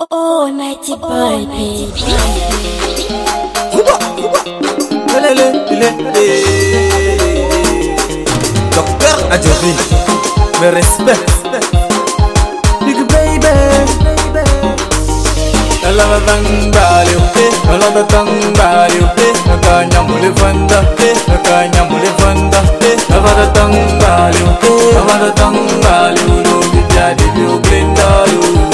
Oh, Nighty Boy, baby. Docteur Adjobi, me respect. Big baby. Alama tangbali, alama tangbali, nakanya mulifanda, nakanya mulifanda, avada tangbali, avada tangbali, ulo bijadi biu glendalu.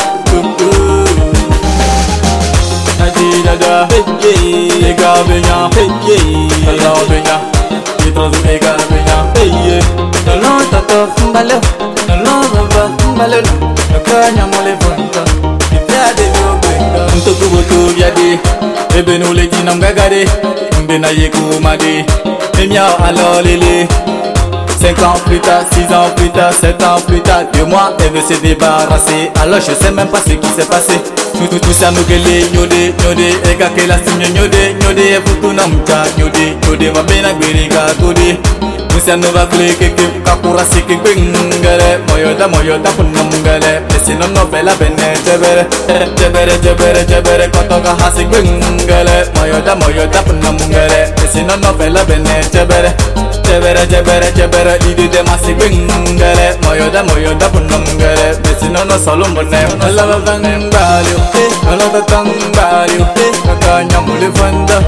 Najida hey, ega benya hey, Allah benya, itra zu ega benya hey, Allah tata mbalo, Allah baba mbalo, nakanya mulifanda. Ntoku boto biade, ebe no le dinam gagade, mbena yeku made, emia alors lele. 5 ans plus tard, 6 ans plus tard, 7 ans plus tard, 2 mois, elle veut se débarrasser. Alors je sais même pas ce qui s'est passé. Tout ça nous gueule, nyode, ega que la signe nyode, et foutu namcha, nyode, ma bena gueriga, tode. Musa no va cliquer, kakura siki bingale, moyoda punamungale, sinon no bella bene, jebere, kotoka hasi bingale, moyoda punamungale, sinon no bella bene, jebere, l'idée de ma si bingale, moyoda punamungale, sinon no solo mone, lava vangbali, lava tangbali, nakanya mulifanda,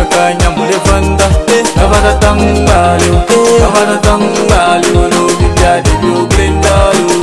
lava tangbali. Avada tangbali, ulo bijadi biu glendalu.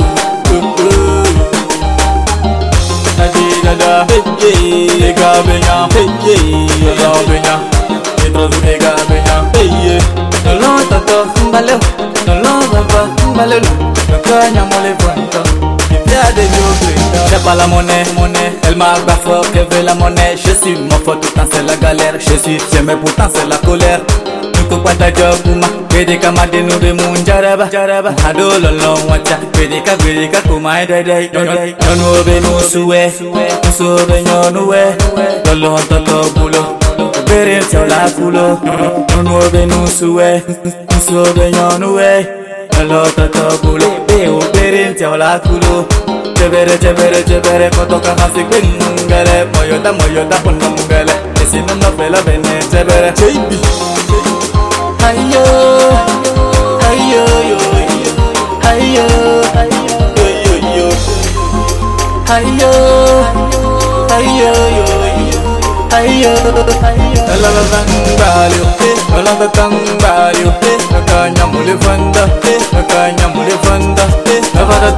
Najida hey, ega benya hey, Allah benya, itra zu ega benya hey, Allah tata mbalo, Allah baba mbalo, nakanya mulifanda, bijadi biu glendalu. J'ai pas la monnaie, elle m'a fort qu'elle veut la monnaie. Je suis mon faute, pourtant c'est la galère. Je suis fier mais pourtant c'est la colère. Kupata jokuma, bedeka madenu be munjaraba, hado lolo wacha, bedeka kuma dai, nonu be nusuwe, nusuwe nyonuwe, lolo toto bulo, bere chola kulo, nonu be nusuwe, nusuwe nyonuwe, lolo toto bulo, bere chola kulo, jebere, kotoka hasi bingale, moyoda punamungale, esino no bela bene, jebere, JB. Ayo, alava tangbali, nakanya mulifanda, avada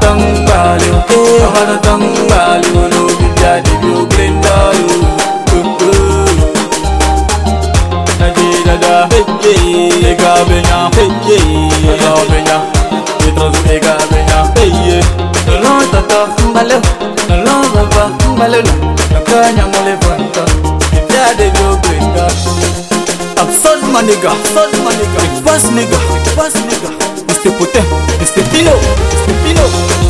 tangbali, ulo bijadi biu glendalu. Najida hey, ega benya hey, Allah benya, itra zu ega benya hey, Allah tata mbalo, Allah baba mbalo, nakanya mulifanda, bijadi biu glendalu. Absurd maniga, big boss nigga, Mr. Putin, Mr. Pino.